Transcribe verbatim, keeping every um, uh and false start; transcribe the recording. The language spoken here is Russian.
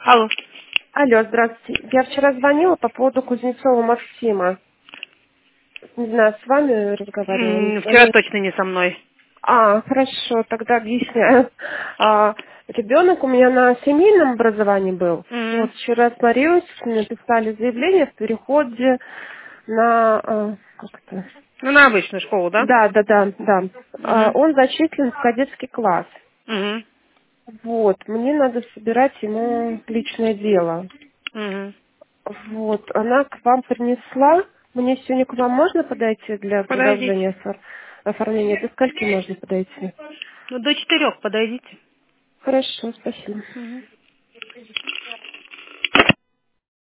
Алло. Алло, здравствуйте. Я вчера звонила по поводу Кузнецова Максима. Не знаю, с вами разговаривала, не М, с Вчера вами. точно не со мной. А, хорошо, тогда объясняю. А, ребенок у меня на семейном образовании был. Вот М, вчера смотрелась, написали заявление в переходе на... а, как это? Ну, на обычную школу, да? Да, да, да, да. А, Угу. он зачислен в кадетский класс. Угу. Вот, мне надо собирать ему личное дело. Угу. Вот, она к вам принесла. Мне сегодня к вам можно подойти для Подойдите. продолжения офор- оформления? До скольки можно подойти? Ну, до четырех подойдите. Хорошо, спасибо. Мгм.